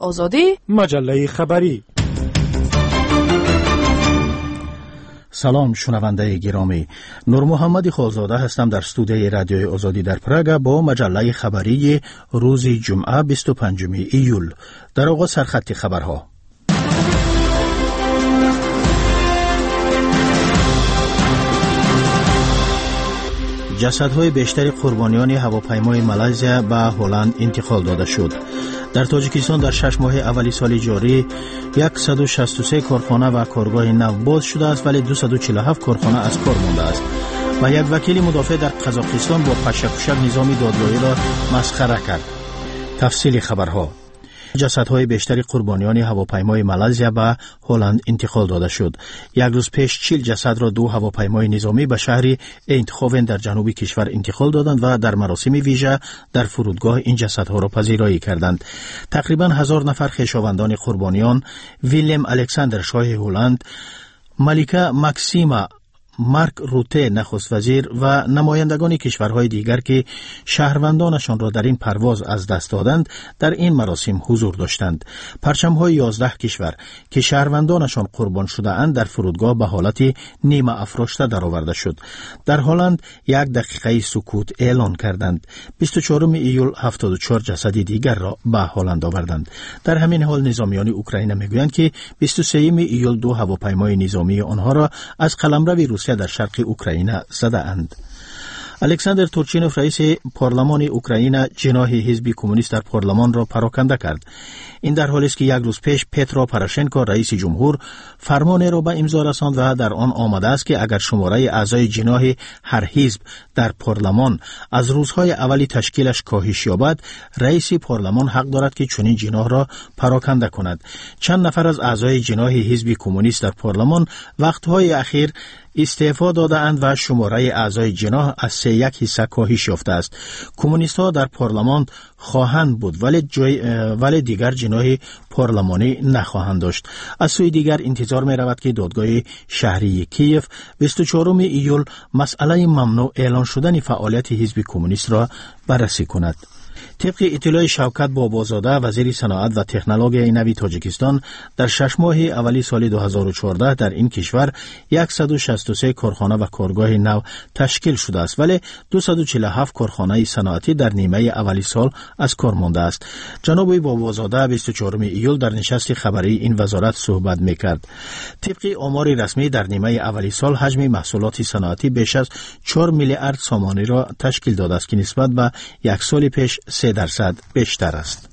آزادی، مجله خبری. سلام شنونده گرامی، نور محمد خالزاده هستم در استودیوی رادیوی آزادی در پراگ با مجله خبری روز جمعه 25 ایول. در آغاز سرخط خبرها. جسدهای بیشتر قربانیان هواپیمای مالزیا به هلند انتقال داده شد. در تاجیکستان در 6 ماه اولی سال جاری 163 کارخانه و کارگاه نو باز شده است، ولی 247 کارخانه از کار مانده است. و یک وکیل مدافع در قزاقستان با پشک نظام دادگاهی را مسخره کرد. تفصیل خبرها. جسدهای بیشتر قربانیان هواپیمای مالزیا به هلند انتقال داده شد. یک روز پیش 40 جسد را 2 هواپیمای نظامی به شهر ایندخوون در جنوب کشور انتقال دادند و در مراسم ویژه در فرودگاه این جسدها را پذیرایی کردند. تقریبا 1000 نفر خویشاوندان قربانیان، ویلیم الکساندر شاه هلند، ملکه ماکسیما مارک روته نخست وزیر و نمایندگان کشورهای دیگر که شهروندانشان را در این پرواز از دست دادند در این مراسم حضور داشتند. پرچم‌های 11 کشور که شهروندانشان قربان شده اند در فرودگاه به حالت نیمه افراشته درآورده شد. در هلند 1 دقیقه سکوت اعلان کردند. 24 ایول 74 جسد دیگر را به هلند آوردند. در همین حال نظامیان اوکراین میگویند که 23 ایول 2 هواپیمای نظامی آنها را از قلمرو روسیه در شرق اوکراین زده اند. الکساندر تورچینوف رئیس پارلمان اوکراین جناح حزب کمونیست در پارلمان را پراکنده کرد. این در حالی است که یک روز پیش پترو پروشنکو رئیس جمهور فرمانی را به امضا رساند و در آن آمده است که اگر شماره اعضای جناح هر حزب در پارلمان از روزهای اولی تشکیلش کاهش یابد، رئیس پارلمان حق دارد که چنین جناح را پراکنده کند. چند نفر از اعضای جناح حزب کمونیست در پارلمان وقتهای اخیر استعفا داده اند و شماره اعضای جناح از 3/1 حصه کاهش یافته است. کمونیست ها در پارلمان خواهند بود ولی دیگر جناح پارلمانی نخواهند داشت. از سوی دیگر انتظار می رود که دادگاه شهری کیف 24 ایول مسئله ممنوع اعلان شدن فعالیت حزب کمونیست را بررسی کند. طبق اطلاع شوکت بابازاده وزیر صنعت و تکنولوژی نوی تاجیکستان، در 6 ماه اولی سال 2014 در این کشور 163 کارخانه و کارگاه نو تشکیل شده است، ولی 247 کارخانه صنعتی در نیمه اولی سال از کار مانده است. جناب بابازاده 24 ایول در نشست خبری این وزارت صحبت می‌کرد. طبق آمار رسمی در نیمه اولی سال حجم محصولات صنعتی بیش از 4 میلیارد سامانی را تشکیل داده است که نسبت به یک سال پیش 3% بیشتر است.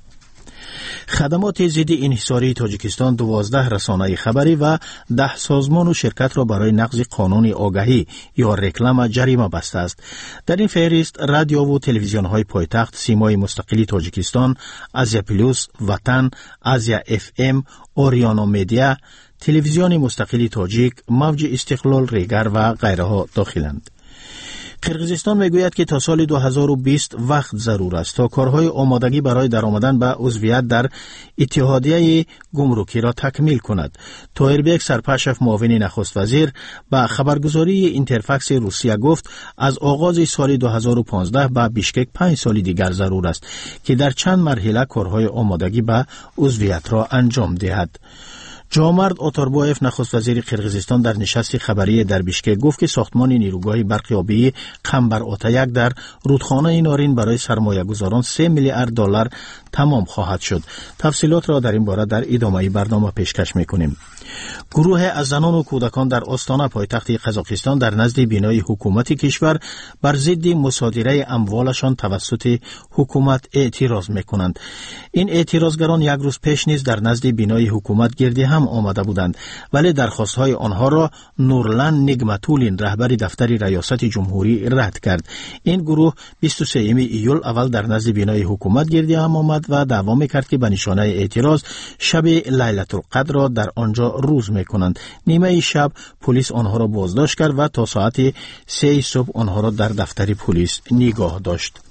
خدمات ضد انحصاری تاجیکستان 12 رسانه خبری و 10 سازمان و شرکت را برای نقض قانون آگهی یا رکلام جریمه بسته است. در این فهرست رادیو و تلویزیون های پایتخت سیمای مستقلی تاجیکستان، آزیا پلوس، وطن، آزیا اف ام، اوریانو میدیا، تلویزیون مستقلی تاجیک، موج استقلال ریگر و غیرها داخلند. قرقیزستان میگوید که تا سال 2020 وقت ضرور است تا کارهای آمادگی برای درآمدن به عضویت در اتحادیه گمرکی را تکمیل کند. طاهربک سرپشف معاون نخست وزیر به خبرگزاری اینترفکس روسیه گفت از آغاز سال 2015 به بیشکک 5 سال دیگر ضرور است که در چند مرحله کارهای آمادگی به عضویت را انجام دهد. جامرد آتاربایف نخست وزیر قرقیزستان در نشست خبری در بیشکک گفت که ساختمان نیروگاه برقیابی قنبر آتایک در رودخانه نارین برای سرمایه‌گذاران 3 میلیارد دلار تمام خواهد شد. تفصیلات را در این باره در ادامه برنامه پیشکش می‌کنیم. گروه از زنان و کودکان در آستانه پایتخت قزاقستان در نزد بینای حکومت کشور بر ضد مصادره اموالشان توسط حکومت اعتراض می‌کنند. این اعتراضگران یک روز پیش نیز در نزد بینای حکومت گردی هم آمده بودند، ولی درخواست‌های آنها را نورلن نگمتولین رهبر دفتر ریاست جمهوری رد کرد. این گروه 23 ایول اول در نزد بینای حکومت گردی هم آمد و دعوا می‌کرد که به نشانه اعتراض شب لیلة القدر را در آنجا روز می‌کنند. نیمه شب پلیس آنها را بازداشت کرد و تا ساعت 3 صبح آنها را در دفتر پلیس نگاه داشت.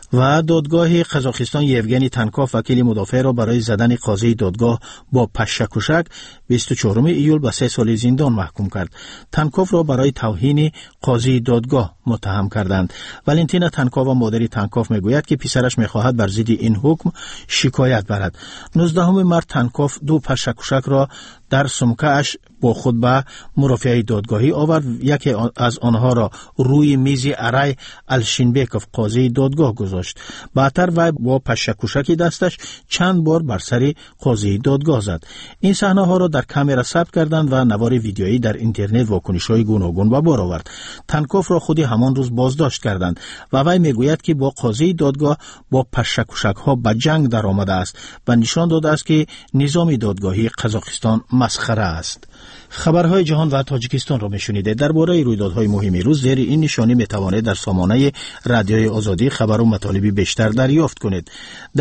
و دادگاه قزاقستان یوگنی تنکوف وکیل مدافع را برای زدن قاضی دادگاه با پشکوشک 24 ایول به 3 سال زندان محکوم کرد. تنکوف را برای توهین قاضی دادگاه متهم کردند. والنتینا تنکووا مادر تنکوف میگوید که پسرش میخواهد بر ضد این حکم شکایت برد. 19 مارس تنکوف 2 پشکوشک را در سمکه‌اش با خود به مرافعه دادگاهی آورد. یکی از آنها را روی میز ارای الشینبکوف قاضی دادگاه گذاشت. بعدتر وی با پشکوشکی دستش چند بار بر سر قاضی دادگاه زد. این صحنه ها را در کامera ثبت کردند و نوار ویدیویی در اینترنت واکنش‌های گوناگون به بار آورد. تنکوف را خودی همان روز بازداشت کردند و وی میگوید که با قاضی دادگاه با پشکوشک‌ها به جنگ درآمده است و نشان داده است که نظام دادگاهی قزاقستان مسخره است. خبرهای جهان و تاجیکستان را میشنیده. درباره رویدادهای مهم روز زیر این نشانی میتوانید در سامانه رادیوی آزادی خبر و مطالب بیشتر دریافت کنید.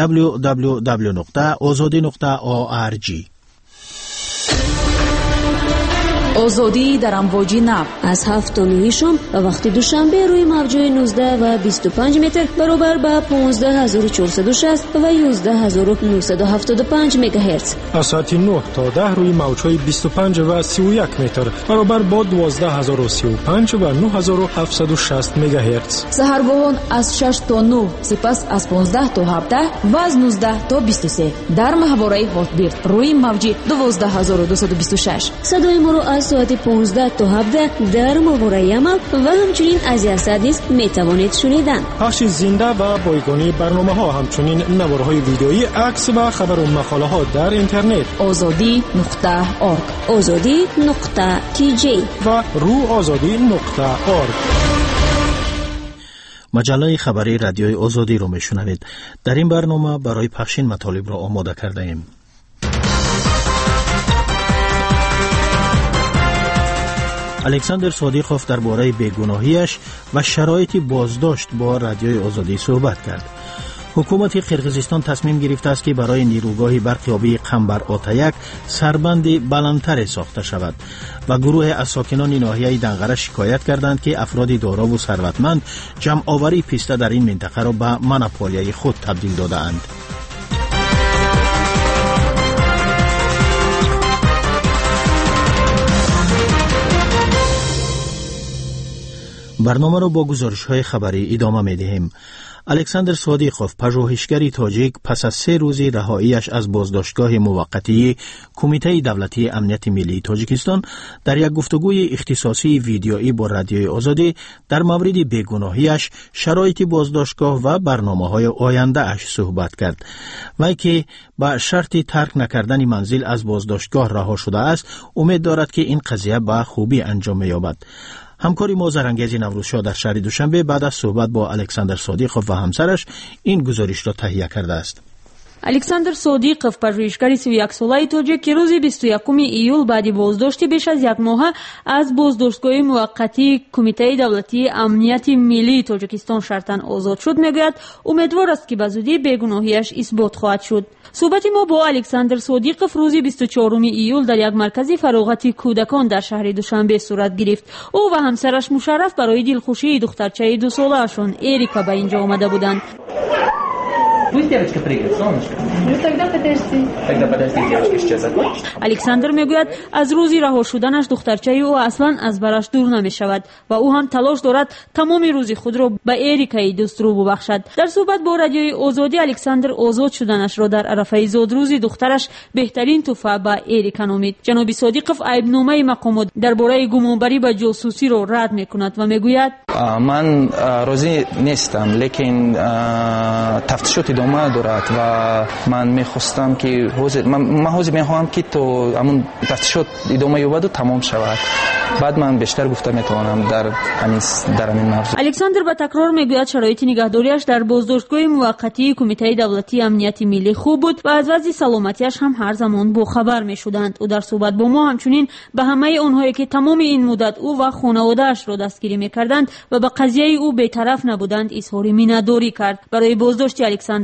www.azadi.org. آزادی در امواج نو از 7 تا 9 شام و وقت دوشنبه روی موج‌های 19 و 25 متر برابر با 15460 و 11975 مگاهرتز. از ساعت 9 تا 10 روی موج‌های 25 و 31 متر برابر با 12035 و 9760 مگاهرتز. سحرگاهان از 6 تا 9 سپس از 15 تا 17 و از 19 تا 23 در محوره هاتبیرد روی موج 12226. صدای ما را از ساعت 15 تا 17 در ماورای عمل و همچنین از یاسد نیز میتوانید شنیدن. پخش زنده و بایگانی برنامه ها همچنین نوارهای ویدیویی، عکس و خبر و مقاله ها در اینترنت azadi.org azadi.tj و روآزادی.org. مجله خبری رادیوی آزادی رو میشنوید. در این برنامه برای پخش مطالب را آماده کرده ایم. الکساندر صادیقوف درباره بیگناهیش و شرایط بازداشت با رادیوی آزادی صحبت کرد. حکومت قرقیزستان تصمیم گرفته است که برای نیروگاه برقیابی قنبر آتایک سربند بلندتر ساخته شود و گروه از ساکنان ناحیه دنقره شکایت کردند که افراد دارا و ثروتمند جمع آوری پیسته در این منطقه را به مونوپولیای خود تبدیل داده‌اند. برنامه را با گزارش‌های خبری ادامه می‌دهیم. الکساندر صادیقوف، پژوهشگری تاجیک، پس از 3 روز رهاییش از بازداشتگاه موقتی کمیته دولتی امنیت ملی تاجیکستان در یک گفتگوی اختصاصی ویدیویی با رادیوی آزادی در مورد بیگناهیش، شرایط بازداشتگاه و برنامه‌های آینده اش صحبت کرد. وی که با شرط ترک نکردن منزل از بازداشتگاه رها شده است، امید دارد که این قضیه به خوبی انجام یابد. همکاری ما زرنگیز نوروزشاه در شهر دوشنبه بعد از صحبت با الکساندر صادیقوف و همسرش این گزارش را تهیه کرده است. الکساندر صادیقوف، پژوهشگر 31 ساله تاجیک که روز 21 ایول بعد بازداشت بیش از 1 ماه از بازداشتگاه موقتی کمیته دولتی امنیت ملی تاجیکستان شرطاً آزاد شد، میگوید امیدوار است که به زودی بیگناهیش اثبات خواهد شد. صحبت ما با الکساندر صادیقوف روز 24 ایول در یک مرکز فراغت کودکان در شهر دوشنبه صورت گرفت. او و همسرش مشرف برای دلخوشی دخترچه 2 ساله‌شان اریکا به اینجا آمده буданд. Пусть девочка прыгает, солнышко. Ну тогда подожди. Тогда подожди, девочка сейчас закончит. الکساندر میگوید از روزی رها شدنش دخترچه او اصلا از برش دور نمی شود و او هم تلاش دارد تمام روزی خود را به اریکای دوست رو ببخشد. در صحبت با رادیوی آزادی، الکساندر آزاد شدنش را در عرفه زادروزی دخترش بهترین تحفه به اریکا نامید. جناب صادیقوف عیبنامه مقامات درباره گمانبری به جاسوسی را رد میکند و میگوید من راضی نیستم، لیکن تفتیشات ادامه دارد و من میخواستم که من میخواهم که تو همون تفتیشات ادامه یابد و تمام شود. بعد من بیشتر گفته میتوانم در همین موضوع. الکساندر با تکرار میگوید شرایط نگهداریش در بازداشتگاه موقتی کمیته دولتی امنیت ملی خوب بود و از وضع سلامتیش هم هر زمان با خبر میشدند. او در صحبت با ما همچنین به همه آنهایی که تمام این مدت او و خانواده‌اش را دستگیری میکردند و به قضیه او بی‌طرف نبودند اظهار مینه‌داری کرد. برای بازداشت الکساندر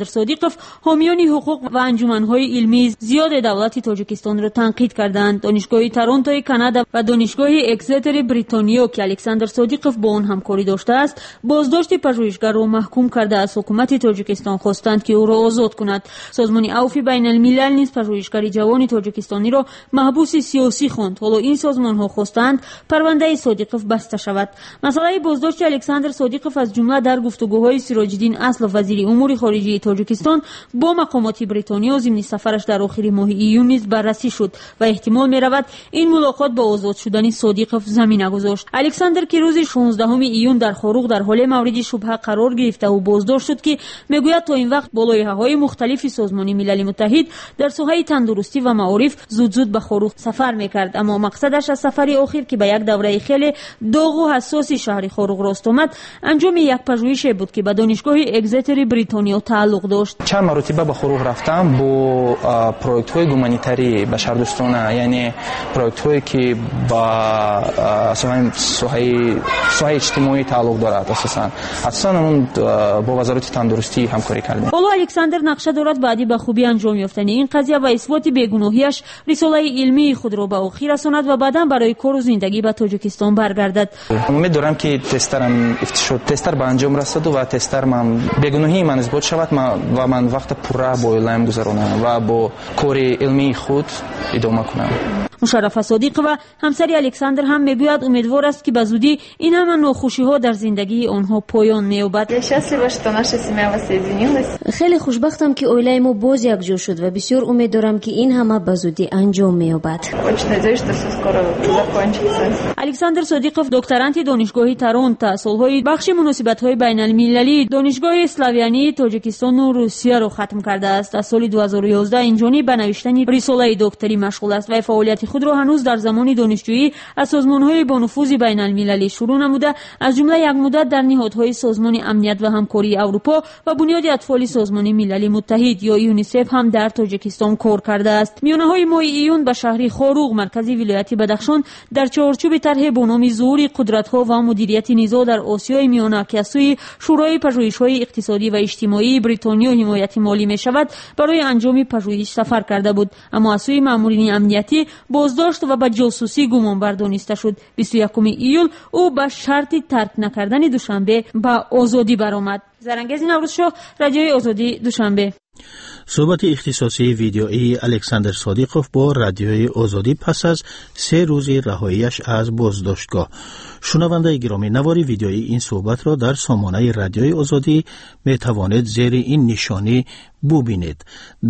صادیقов حامیان حقوق و انجمن‌های علمی زیاد دولت تاجیکستان را تنقید کردند. دانشگاه تورنتو کانادا و دانشگاه اکستر بریتانیا که الکساندر صادیقов با آن همکاری داشته است، بازداشت پژوهشگر را محکوم کرده از حکومت تاجیکستان خواستند که او را آزاد کند. سازمان عفو بین الملل نیز پژوهشگر جوان تاجیکستانی را محبوس سیاسی خواند. حالا این سازمان‌ها خواستند پرونده صادیقов بسته شود. مسئله بازداشت الکساندر صادیقов از جمله در گفتگوهای سراج الدین اصل وزیر امور خارجه تاجیکستان با مقامات بریتانیا ضمن سفرش در آخر ماه ایون نیز بررسی شد و احتمال می‌رود این ملاقات با آزاد شدن صادیقов زمینه گذاشت. الکساندر که روز 16 ایون در خاروق در حال مورد شبهه قرار گرفته و بازداشت شد که میگوید تا این وقت با لایحه‌های مختلف سازمان ملل متحد در ساحه تندرستی و معارف زود به خاروق سفر می‌کرد، اما مقصدش از سفر آخر که به یک دوره خیلی داغ و حساس شهر خاروق راست آمد انجام یک پژوهش بود که به دانشگاه اکستر بریتانیا تعلق داشت. چند مرتبه به خاروق رفتم با پروژه‌های گومانیتری بشردوستانه، یعنی پروژه‌هایی که با ساحه اجتماعی تعلق دارد. اساساً اون با وزارت تندرستی همکاری کردیم. حالا الکساندر نقشه دارد بعدی به خوبی انجام یافتن این قضیه و اثبات بیگناهیش رساله علمی خود را به آخر رساند و بعداً برای کار و زندگی به تاجیکستان برگردد. امید دارم که تسترم شد، تستر به انجام رسید و تستر من بیگناهی من اثبات شود و من وقت پورا با علم گذرانم و با کار علمی خود ادامه کنم. مشرفه صادیق و همسر الکساندر هم میگوید امیدوار است که به زودی این همه ناخوشی‌ها در زندگی آنها پایان می‌یابد. خیلی خوشبختم که عائله ما باز یکجا شد و بسیار امید دارم که این همه به زودی انجام می‌یابد. الکساندر صادیقов دکترانت دانشگاه تورنتو سالهای بخش مناسبت‌های بین‌المللی دانشگاه اسلاویانی تاجیکستان و روسیه را ختم کرده است. از سال 2011 اینجانی به نوشتن رساله دکتری مشغول است و فعالیت خود را هنوز در زمان دانشجویی از سازمان‌های با نفوذ بین‌المللی شروع نموده، از جمله یک مدت در نهادهای سازمان امنیت و همکاری اروپا و بنیاد اطفال سازمان ملل متحد یا یونیسف هم در تاجیکستان کار کرده است. میانه‌های ماه ایون به شهر خاروق مرکز ولایت بدخشان در چارچوب طرح با نام ظهور قدرت‌ها و مدیریت نزاع در آسیای میانه که از سوی شورای پژوهش‌های اقتصادی و اجتماعی بریتانیا حمایت مالی می‌شود برای انجام پژوهش سفر کرده بود، اما از سوی مامورین امنیتی بازداشت و به جاسوسی گمانبر دانسته شد. 21 ایول او به شرط ترک نکردن دوشنبه به آزادی برآمد. زرنگز نوروزشاه، رادیوی آزادی، دوشنبه. صحبت اختصاصی ویدیویی الکساندر صادیقov با رادیوی آزادی پس از 3 روز رهاییش از بازداشتگاه. شنونده گرامی، نواری ویدیویی این صحبت را در سامانه رادیوی آزادی می توانید زیر این نشانی ببینید: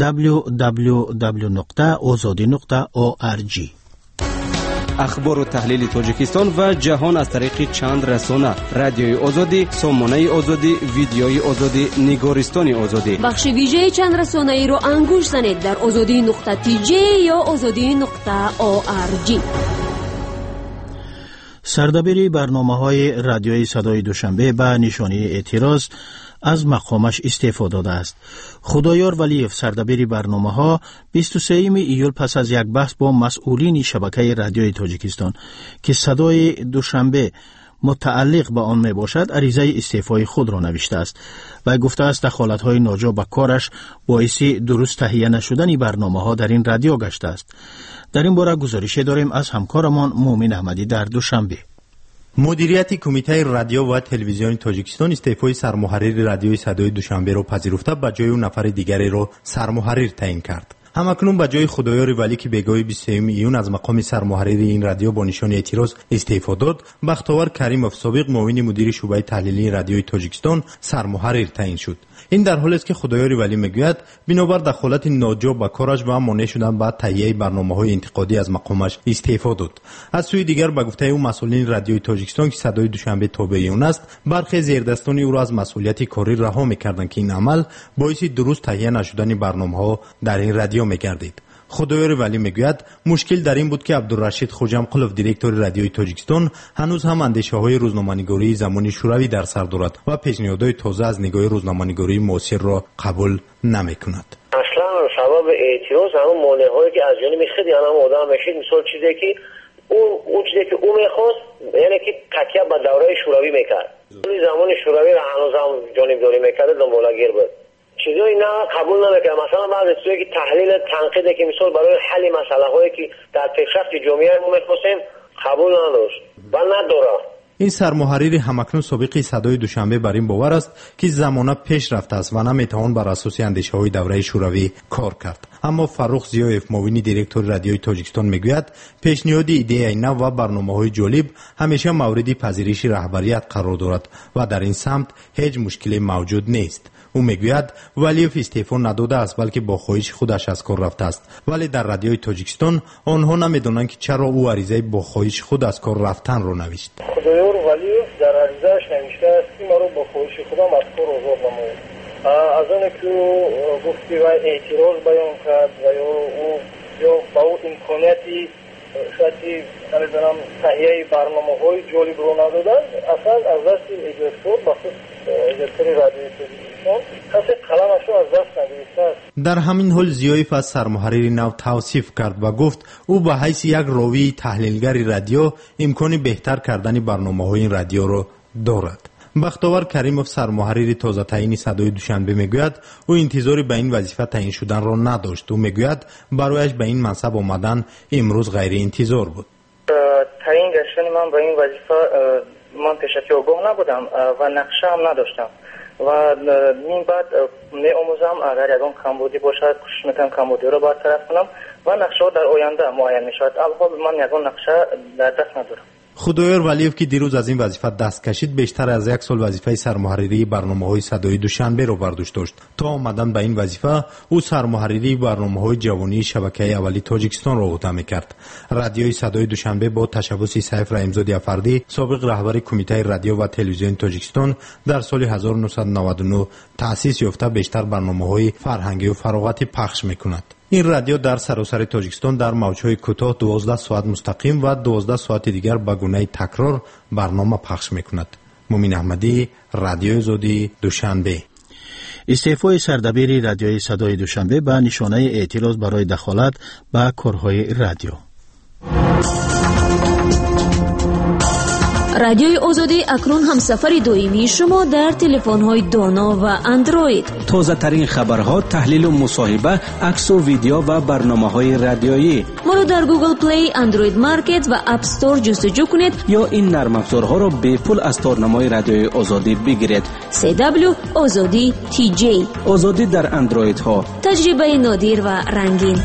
www.azadi.org. اخبار و تحلیل تاجیکستان و جهان از طریق چند رسانه: رادیوی آزادی، سامانه آزادی، ویدیوی آزادی، نگارستان آزادی. بخش ویژه چند رسانه ای رو انگوش زنید در azadi.tj یا azadi.org. سردبیر برنامه‌های رادیوی صدای دوشنبه به نشانه اعتراض از مقامش استعفا داده است. خدایار ولیف، سردبیر برنامه‌ها، 23 ایول پس از یک بحث با مسئولین شبکه رادیوی تاجیکستان که صدای دوشنبه متعلق به آن می باشد، عریضه استعفای خود را نوشته است و گفته است دخالت‌های ناجا به کارش باعث درست تهیه نشدن برنامه‌ها در این رادیو گشته است. در این باره گزارش داریم از همکارمان مومن احمدی در دوشنبه. مدیریت کمیته رادیو و تلویزیون تاجیکستان استعفای سرمحرر رادیوی صدای دوشنبه را پذیرفته به جای نفر دیگری را سرمحرر تعیین کرد. همکنون به جای خدایار ولی که بگاه 23 ایون از مقام سرمحرر این رادیو با نشان اعتراض استعفا داد، بختیار کریموف سابق معاون مدیر شعبه تحلیلی رادیوی تاجیکستان سرمحرر تعیین شد. این در حالی است که خدایار ولی میگوید بنابر دخالت ناجا به کارش و مانع شدن به تهیه برنامه‌های انتقادی از مقامش استعفا داد. از سوی دیگر به گفته او مسئولین رادیوی تاجیکستان که صدای دوشنبه تابع اون است، برخی زیردستان او را از مسئولیت کاری رها می‌کردند که این عمل باعث درست تهیه نشدن برنامه‌ها در این رادیو می‌گردید. خدایار ولی میگوید مشکل در این بود که عبدالرشید خوجامقلوف دیرکتور رادیوی تاجیکستان هنوز هم اندیشه‌های روزنامه‌نگاری زمانی شوروی در سر دارد و پیشنهادهای تازه از نگاه روزنامه‌نگاری معاصر را قبول نمی‌کند. اصلا سبب اعتراض همون مانع‌هایی که از جانب خیلی هم آدم میشید، مثال چیزی که اون چیزی که او می‌خواست، یعنی که تکیه به دوره شوروی می‌کرد. این زمان شوروی را هنوز هم جانبداری می‌کرد، دنبالگیر بود. چیزایی نه قبول نمیکنه. مثلا بعضی چیزایی که تحلیل تنقیده که مثال برای حل مسئله هایی که در پیشرفت جامعه ما میخواستیم قبول نداشت و نداره. این سرمحرر همکنون سابق صدای دوشنبه بر این باور است که زمانه پیش رفته است و نمیتوان بر اساس اندیشه های دوره شوروی کار کرد. اما فروخ زیایف معاون دیرکتور رادیوی تاجیکستان میگوید پیشنهاد ایده نو و برنامه‌های جالب همیشه مورد پذیرش رهبریت قرار دارد و در این سمت هیچ مشکلی موجود نیست. او میگوید ولیوف استعفا نداده است بلکه با خواهش خودش از کار رفته است، ولی در رادیوی تاجیکستان آنها نمیدونند که چرا او عریضه با خواهش خود از کار رفتن را نوشت. خدایور ولیوف در عریضه‌اش نوشته است که ما را با خواهش خودم از کار آزاد نماید. از آن که گفت که اعتراض بیان کرد و یا با او امکانیتی شاید نمیدونم تهیه برنامه‌های جالب رو ندادن، اصلا از دست اجراسور بخصوص اجراسور رادیوی تاجیکستان کسی قلمش رو از دست نگرفته است. در همین حال زیایف از سرمحرر نو توصیف کرد و گفت او به حیث یک راوی تحلیلگر رادیو امکان بهتر کردن برنامه‌های این رادیو را دارد. بختیار کریموف سرمحرر تازه تعیین صدای دوشنبه میگوید او انتظاری به این وظیفه تعیین شدن را نداشت. او میگوید برایش به این منصب آمدن امروز غیر انتظار بود. تعیین گشتن من به این وظیفه من پیشکی آگاه نبودم و نقشه هم نداشتم و این بعد می آموزم اگر یکان کمبودی باشد کوشش میکنم کمبودی را برطرف کنم و نقشه در آینده معین میشود. البته من یکان نقشه در دست ندارم. خدایور ولیوف که دیروز از این وظیفه دست کشید بیشتر از یک سال وظیفه سرمحرری برنامه‌های صدای دوشنبه را بر دوش داشت. تا آمدن به این وظیفه او سرمحرری برنامه‌های جوانی شبکه اولی تاجیکستان را عهده می‌کرد. رادیوی صدای دوشنبه با تشبث سیف رحیمزاده افردی سابق رهبر کمیته رادیو و تلویزیون تاجیکستان در سال 1999 تأسیس یافته بیشتر برنامه‌های فرهنگی و فراغتی پخش می‌کند. این رادیو در سراسر تاجیکستان در موج‌های کوتاه 12 ساعت مستقیم و 12 ساعت دیگر به گونه تکرار برنامه پخش می‌کند. مومین احمدی، رادیو آزادی، دوشنبه. استعفای سردبیر رادیوی صدای دوشنبه به نشانه اعتراض برای دخالت به کارهای رادیو. رادیوی آزادی اکنون همسفر دائمی شما در تلفن‌های دانا و اندروید. تازه ترین خبرها، تحلیل و مصاحبه، عکس و ویدیو و برنامه‌های رادیویی. ما را در گوگل پلی، اندروید مارکت و اپ استور جستجو کنید یا این نرم افزارها را به پول از تارنمای رادیوی آزادی بگیرید. CW آزادی TJ. آزادی در اندروید ها. تجربه نادر و رنگین.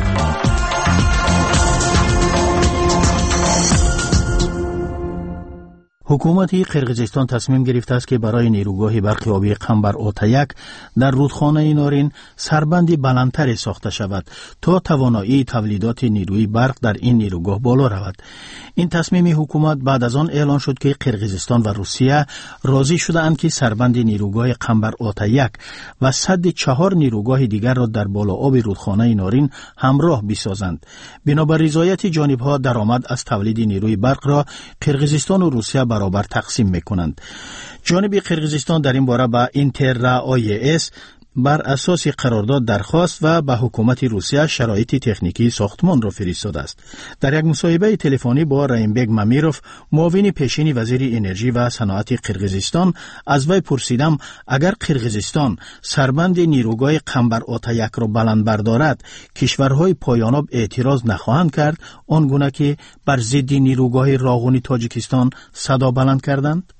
حکومت قرقیزستان تصمیم گرفته است که برای نیروگاه برق آبی قنبر آتایک در رودخانه نارین سربند بلندتری ساخته شود تا توانایی تولیدات نیروی برق در این نیروگاه بالا رود. این تصمیم حکومت بعد از آن اعلان شد که قرقیزستان و روسیه راضی شده‌اند که سربند نیروگاه قنبر آتایک و سد 4 نیروگاه دیگر را در بالا آب رودخانه نارین همراه بسازند. بنابر رضایت جانب‌ها درآمد از تولید نیروی برق را قرقیزستان و روسیه برابر تقسیم میکنند. جانب قرقیزستان در این باره به اینتررائایس بر اساس قرارداد درخواست و به حکومت روسیه شرایط تکنیکی ساختمان را فرستاده است. در یک مصاحبه تلفنی با رایمبگ مامیروف، معاون پیشین وزیر انرژی و صنعت قرقیزستان، از وی پرسیدم اگر قرقیزستان سربند نیروگاه قنبر آتایک را بلند بردارد کشورهای پایاناب اعتراض نخواهند کرد آنگونه که بر ضد نیروگاه راغونی تاجیکستان صدا بلند کردند؟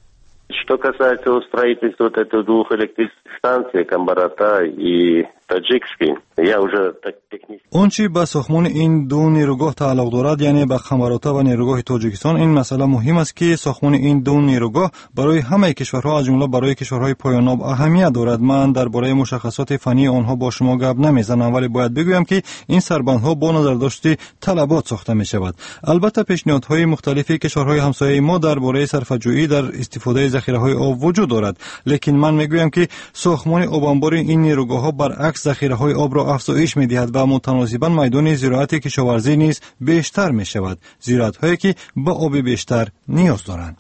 Что касается строительства вот этих двух электрических станций, Камбар-Ата и Таджикский, я уже технически... اونچه به ساختمان این دو نیروگاه تعلق دارد، یعنی به قنبر-آتا و نیروگاه تاجیکستان، این مسئله مهم است که ساختمان این دو نیروگاه برای همه کشورها از جمله برای کشورهای پایاناب اهمیت دارد. من درباره مشخصات فنی آنها با شما گپ نمیزنم، ولی باید بگویم که این سربندها با نظر داشته طلبات ساخته می شود. البته پیشنهادهای مختلفی کشورهای همسایه ما درباره صرفه‌جویی در استفاده ذخیره‌های آب وجود دارد، لیکن من میگویم که ساختمان آبانبار این نیروگاه‌ها برعکس ذخیره‌های آب را افزایش می‌دهد و متناسباً میدان زراعت کشاورزی نیز بیشتر می‌شود، زراعت‌هایی که به آب بیشتر نیاز دارند.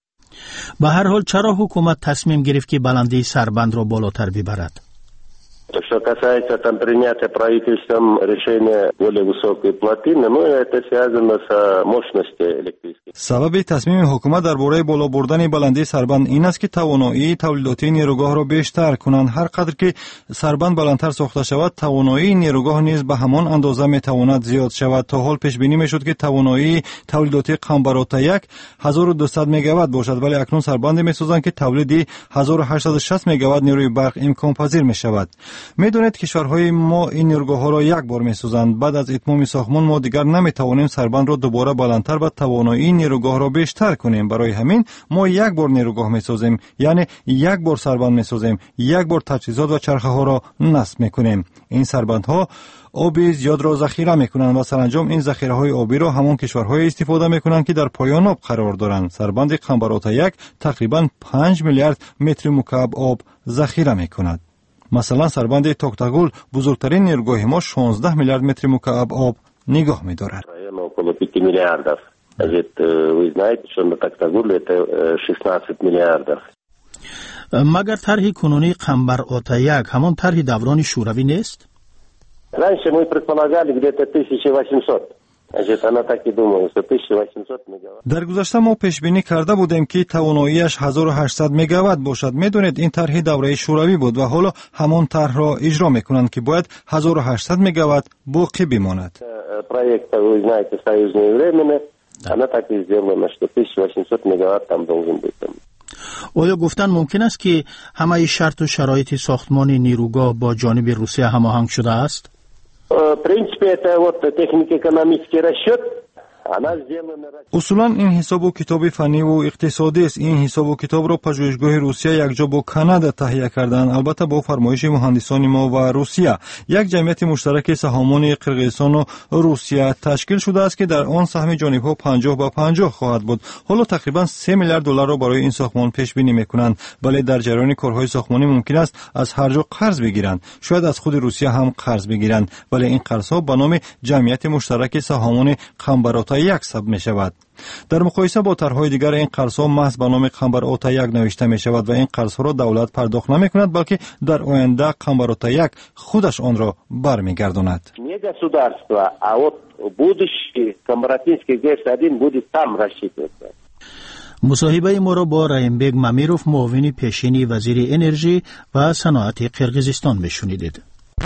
به هر حال چرا حکومت تصمیم گرفت که بلندی سربند را بالاتر ببرد؟ Что касается там принятия правительством решения более высокой плотины, это связано с мощностью электрической. Сабаби тасмими ҳукумат дар бораи боло бурдани баландии сарбанд ин аст ки тавоноии тавлидотии нерӯгоҳро бештар кунанд. Ҳар қадр ки сарбанд баландтар сохта шавад, тавоноии нерӯгоҳ низ ба ҳамон андоза метавонад зиёд шавад. То ҳол пешбинӣ мешуд ки тавоноии тавлидотии қамбарота 1 1200 мегаватт бошад, вале акнун сарбанде месозанд ки тавлиди 1860 мегаватт нерӯи барқ имконпазир мешавад. медонед кишварҳои мо ин нерӯгоҳҳоро як бор месозанд. баъд аз итмоми сохмон мо дигар наметавонем сарбандро дубора баландтар ва тавоноии нерӯгоҳро бештар кунем. барои ҳамин мо як бор нерӯгоҳ месозем, яъне як бор сарбанд месозем, як бор таҷҳизот ва чархаҳоро насб мекунем. ин сарбандҳо оби зиёдро захира мекунанд ва саранҷом ин захираҳои обиро ҳамон кишварҳое истифода мекунанд ки дар поён об қарор доранд. сарбанди қамбарота 1 тақрибан 5 миллиард метри мукааб об захира мекунад. масалан сарбанди токтагул бузургтарин нерӯгоҳи мо 16 миллиард метри мукааб об нигоҳ медорад. Около 5 миллиардов. Вы знаете, что на Токтагуле это 16 миллиардов. مگر طرح کنونی قمبرآتا 1 همان طرح دوران شوروی نیست؟ Раньше мы предполагали где-то 1800. Значит, она так и думала, что 1800 мегаватт. дар гузашта мо пешбинӣ карда будем ки тавоноияш 1800 мегаватт бошад. медонед ин тарҳи давраи шӯравӣ буд ва ҳоло ҳамон тарҳро иҷро мекунанд ки бояд 1800 мегаватт боқӣ бимонад. Проект, вы знаете, союзное время, она так и сделана, что 1800 мегаватт там должен быть. آیا گفتن ممکن است که همه شرط و شرایط ساختمان نیروگاه با جانب روسیه هماهنگ شده است؟ В принципе, это вот технико-экономический расчет. усулан ин ҳисобу китоби фаниву иқтисодист. ин ҳисобу китобро пажӯҳишгоҳи русия якҷо бо канада таҳия карданд, албатта бо фармоиши муҳандисони мо ва русия. як ҷамъияти муштараки саҳомони қирғизистону русия ташкил шудааст ки дар он саҳми ҷонибҳо 50-50 хоҳад буд. ҳоло тақрибан 3 миллиард долларро барои ин сохмон пешбинӣ мекунанд, бале дар ҷараёни корҳои сохмонӣ мумкин аст аз ҳар ҷо қарз бигиранд, шояд аз худи русия ҳам қарз бигиранд, вале ин қарзҳо ба номи ҷамъияти муштараки саҳомони қамбарота 1 сабт мешавад. дар муқоиса бо тарҳҳои дигар ин қарзҳо маҳз ба номи қамбарота 1 навишта мешавад ва ин қарзҳоро давлат пардохт намекунад, балки дар оянда қамбарота 1 худаш онро бармегардонад. Не государство, а вот будущий Камбаратинский ГЭС-1 будет там рассчитываться. مصاحبه ما را با رحیمبگ مامیروف معاون پیشین وزیر انرژی و صنعت قرقیزستان بشنیدید.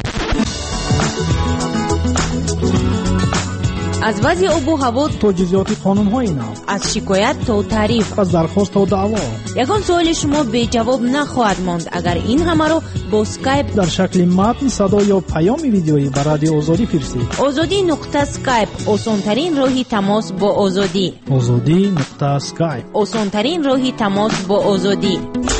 از وضع آب و هوا تا جزئیات قانون‌های نو، از شکایت تا تعریف، از درخواست تا دعوا، یگان سوال شما بی جواب نخواهد ماند اگر این همه رو با اسکایپ در شکل متن، صدا یا پیام ویدیویی به رادیو آزادی فرستید. آزادی.اسکایپ آسان‌ترین راهی تماس با آزادی. آزادی.اسکایپ آسان‌ترین راهی تماس با آزادی.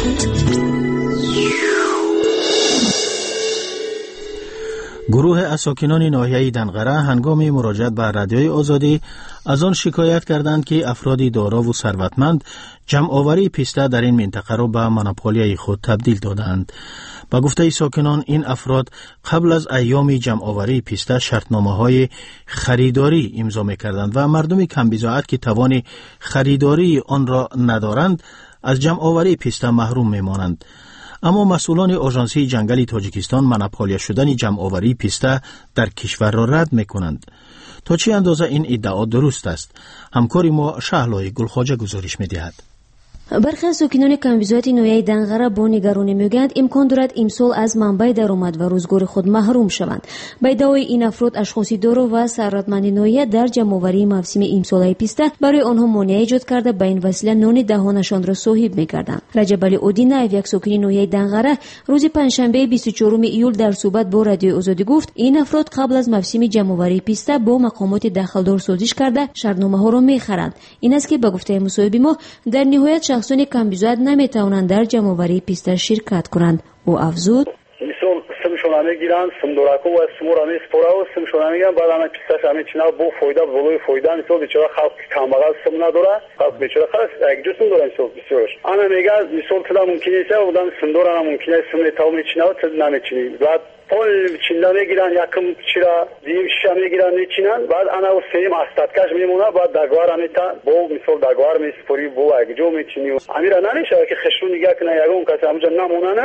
گروه از ساکنان ناحیه دنقره هنگام مراجعت به رادیوی آزادی از آن شکایت کردند که افراد دارا و ثروتمند جمع‌آوری پیسته در این منطقه را به مونوپولیای خود تبدیل دادند. با گفته ساکنان این افراد قبل از ایام جمع‌آوری پیسته شرطنامه‌های خریداری امضا می‌کردند و مردم کم بضاعت که توان خریداری آن را ندارند از جمع‌آوری پیسته محروم می‌مانند. اما مسئولان آژانسی جنگل تاجیکستان مونوپولیا شدن جمع‌آوری پیسته در کشور را رد می‌کنند. تا چه اندازه این ادعا درست است؟ همکار ما شهلای گلخواجه گزارش می‌دهد. برخی از ساکنان کمبیزات نویای دنقره با نگرانی میگویند امکان دارد امسال از منبع درآمد و روزگار خود محروم شوند. به ادعای این افراد اشخاصی دارا و ثروتمند نویه در جمع‌آوری موسم امسال پیسته برای آنها مانع ایجاد کرده به این وسیله نان دهانشان را صاحب می‌گردند. رجب علی اودیناف یک ساکن نویای دنقره روز پنجشنبه 24 ایول در صحبت با رادیو آزادی گفت این افراد قبل از موسم جمع‌آوری پیسته با مقامات دخلدار سازش کرده شرطنامه‌ها را می‌خرند. این است که به گفته مصاحب ما در نهایت شخصان کمبیزاد نمیتوانند در جمع‌آوری پیسته شرکت کنند. او افزود مثال سمشون میگیرن سمدورکو و سمور می سپورا و سمشون میگن بعد همه پیستش همه چینا با فایده بالای فایده مثال بیچاره خلق کمبغل سم نداره خلق بیچاره خلاص یک جسم داره مثال بسیارش انا میگه مثال تلا ممکنه است بودن سمدور انا ممکنه است سم تاو میچینه و تد نمیچینی بعد پول چیندا میگیرن یکم چرا دیم شیشه میگیرن میچینن بعد انا و سیم استادکاش میمونه بعد دگوار میتا با مثال دگوار میسپوری با یک جو میچینی امیرا نمیشه که خشون نگاه کنه یگون کس همونجا نمونه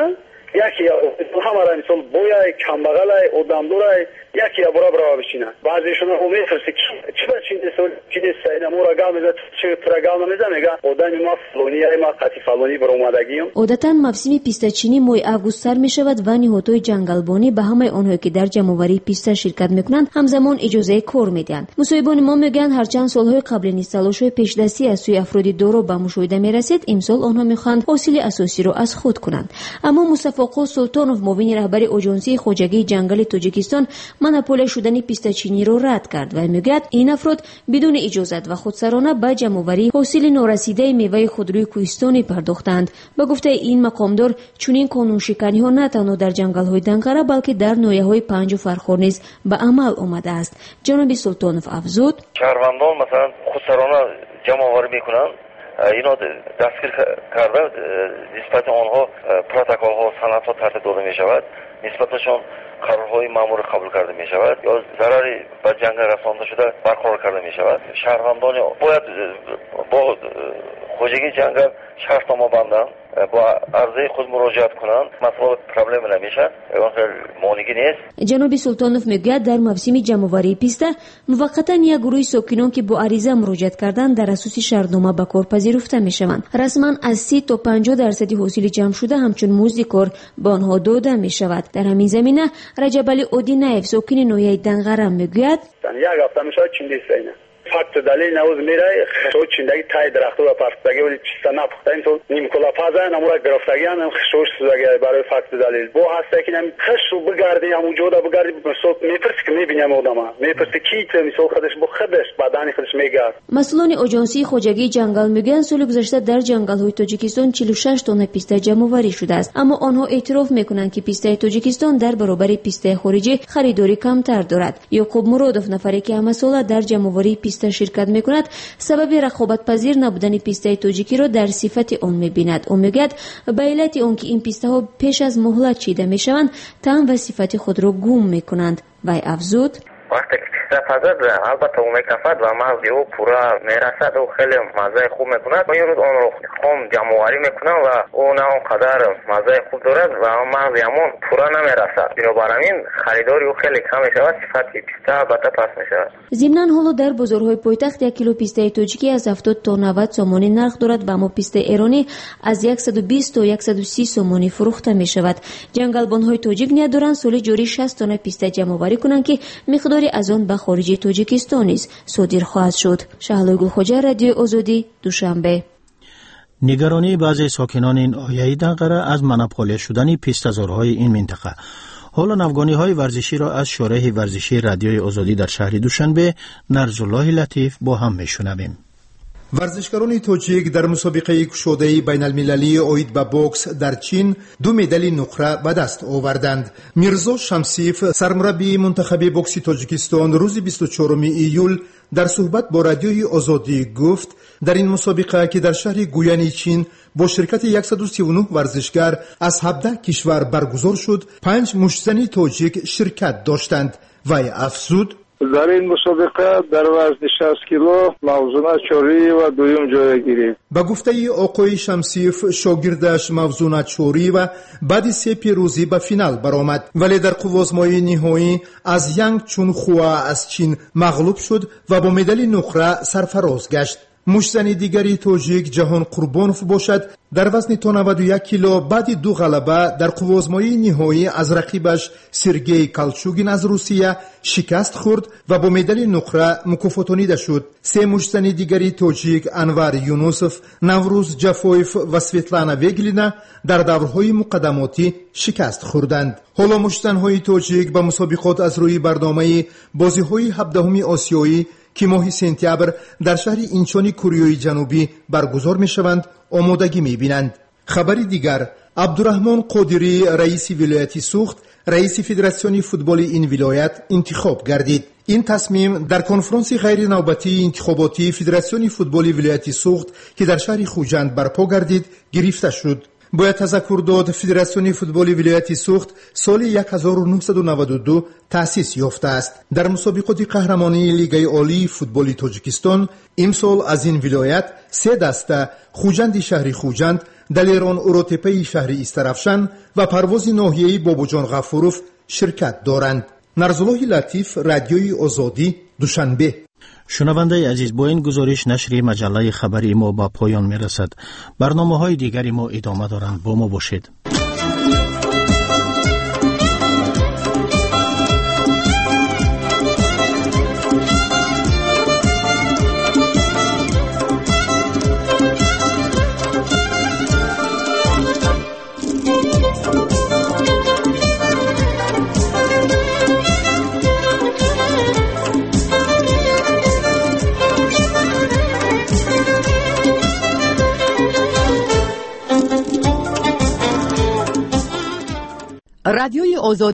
یکی همه را مثال بویای کمبغلای ادمدورای یکی برا برا بشینه بعضیشون امید فرسته چی با چی دست اینا مورا گام میزد چی ترگام میزد میگه آدمی ما فلونی ما قطی فلونی بر اومدگیم. عادتاً موسم پیستچینی ماه آگوست سر میشود و نهادهای جنگلبانی به همه آنهایی که در جمع‌آوری پیسته شرکت میکنند همزمان اجازه کار میدن. مصاحبان ما میگن هرچند سالهای قبل نیز تلاش‌های پیشدستی از سوی افراد دارا به مشاهده میرسید، امسال آنها میخواهند حاصل اساسی را از خود کنند. اما مصطفی سلطانوف معاون رهبر آژانسی خواجگی جنگل تاجیکستان مناپوله شدن پیستچینی را رد کرد و میگوید این افراد بدون اجازت و خودسرانه به جمع‌آوری حاصل نارسیده میوه خودروی کوهستانی پرداختند. به گفته این مقامدار چنین قانون شکنی ها نه تنها در جنگل های دنقره بلکه در نویه های پنج و فرخار نیز به عمل آمده است. جناب سلطانوف افزود شهروندان مثلا خودسرانه جمع‌آوری میکنند، اینا دستگیر کرده نسبت آنها پروتکل ها سند ها ترتیب داده می شود، نسبتشان قرارهای مامور قبول کرده می شود یا ضرری به جنگل رسانده شده برقرار کرده می شود. شهروندان باید با خواجگی جنگل شرطنامه بندند، با عرضه خود مراجعت کنند، مسئله پرابلم نمیشه، اون مانعی نیست. جناب سلطانوف میگوید در موسم جمع‌آوری پیسته موقتا یک گروه ساکنان که با عریضه مراجعت کردند در اساس شرطنامه به کار پذیرفته میشوند. رسما از 30 تا 50% حاصل جمع شده همچون مزد کار به آنها داده میشود. در همین زمینه رجب علی اودینایف ساکن نویه دنقره میگوید یک هفته میشه چندی سینه فقط دلیل نوز میره خشوش چندگی تای درختو و پرستگی ولی چیستا نپخته این تو نیم کلا پازه نمورا گرفتگی هم خشوش سوزگی برای فقط دلیل بو هسته که نمی خشو بگردی هم وجوده بگردی بسوت میپرسی که میبینیم آدمه میپرسی کیت میسو خودش بو خودش بدنی خودش میگرد. مسئولان آژانسی خواجگی جنگل میگن سال گذشته در جنگل های تاجیکستان 46 تن پیسته جمع‌آوری شده است، اما آنها اعتراف میکنند که پیسته تاجیکستان در برابر پیسته خارجی خریداری کمتر دارد. یعقوب مرادوف نفری که همه سال در جمع‌آوری پیسته شرکت میکند سبب رقابت پذیر نبودن پیسته تاجیکی را در صفت آن میبیند. او میگوید به علت آنکه این پیسته ها پیش از مهلت چیده میشوند طعم و صفت خود را گم میکنند. وی افزود وقتی که پیسته پزد البته او میکفد و مغزی او پورا میرسد و خیلی مزه خوب میکند و یه روز آن رو خام جمع‌آوری میکنم و او نه اونقدر مزه خوب دارد و مغزی همون پورا نمیرسد، بنابراین خریداری او خیلی کم میشود، صفت پیسته البته پس میشود. ضمناً حالا در بازارهای پایتخت 1 کیلو پیسته تاجیکی از 70 تا 90 سومانی نرخ دارد و اما پیسته ایرانی از 120 تا 130 سومانی فروخته میشود. جنگلبان‌های تاجیک نیت دارند سال جاری 60 تن پیسته جمع‌آوری کنند که مقداری از آن به خارج تاجیکستان نیز صادر خواهد شد. شهلا گلخوجه، رادیو آزادی، دوشنبه. نگرانی بعضی ساکنان این ناحیه دنقره از مناپوله شدن پیسته‌زارهای این منطقه. حالا افغانی‌های ورزشی را از شورای ورزشی رادیوی آزادی در شهر دوشنبه نرزالله لطیف با هم میشنویم. ورزشکاران تاجیک در مسابقه گشاده بین المللی عاید به بوکس در چین 2 مدال نقره به دست آوردند. میرزا شمسیف سرمربی منتخب بوکس تاجیکستان روز 24 ایول در صحبت با رادیوی آزادی گفت در این مسابقه که در شهر گویانی چین با شرکت 139 ورزشگر از 17 کشور برگزار شد، 5 مشتزنی تاجیک شرکت داشتند. وی افزود در این مسابقه در وزن 60 کیلو موزونه چوری و دویم جای گرفت. با گفته آقای شمسیف شاگردش موزونه چوری و بعد 3 پیروزی به فینال برآمد، ولی در قوازمای نهایی از یانگ چون خوا از چین مغلوب شد و با مدال نقره سرفراز گشت. مشتزن دیگری تاجیک جهان قربانوف باشد در وزن تا 91 کیلو بعد 2 غلبه در قوازمای نهایی از رقیبش سرگئی کالچوگین از روسیه شکست خورد و با مدال نقره مکافاتانیده شد. 3 مشتزن دیگری تاجیک انور یونوسف، نوروز جفویف و سویتلانا ویگلینا در دورهای مقدماتی شکست خوردند. حالا مشتزن‌های تاجیک به مسابقات از روی برنامه بازی‌های 17 آسیایی که ماه سپتامبر در شهر اینچون کره جنوبی برگزار می‌شوند آمادگی می‌بینند. خبری دیگر، عبدالرحمن قادری رئیس ولایت سوخت رئیس فدراسیون فوتبال این ولایت انتخاب گردید. این تصمیم در کنفرانس غیر نوبتی انتخاباتی فدراسیون فوتبال ولایت سوخت که در شهر خوجند برپا گردید گرفته شد. باید تذکر داد فدراسیون فوتبال ولایت سوخت سال 1992 تأسیس یافته است. در مسابقات قهرمانی لیگ عالی فوتبال تاجیکستان امسال از این ولایت 3 دسته خوجند شهری خوجند، دلیران اوروتپه شهری استرافشان و پرواز ناحیه‌ای باباجان غفوروف شرکت دارند. نرزالله لطیف، رادیوی آزادی، دوشنبه. شنونده عزیز، با این گزارش نشر مجله خبری ما با پایان می رسد. برنامه‌های دیگری ما ادامه دارند. با ما باشید. رادیوی آزادی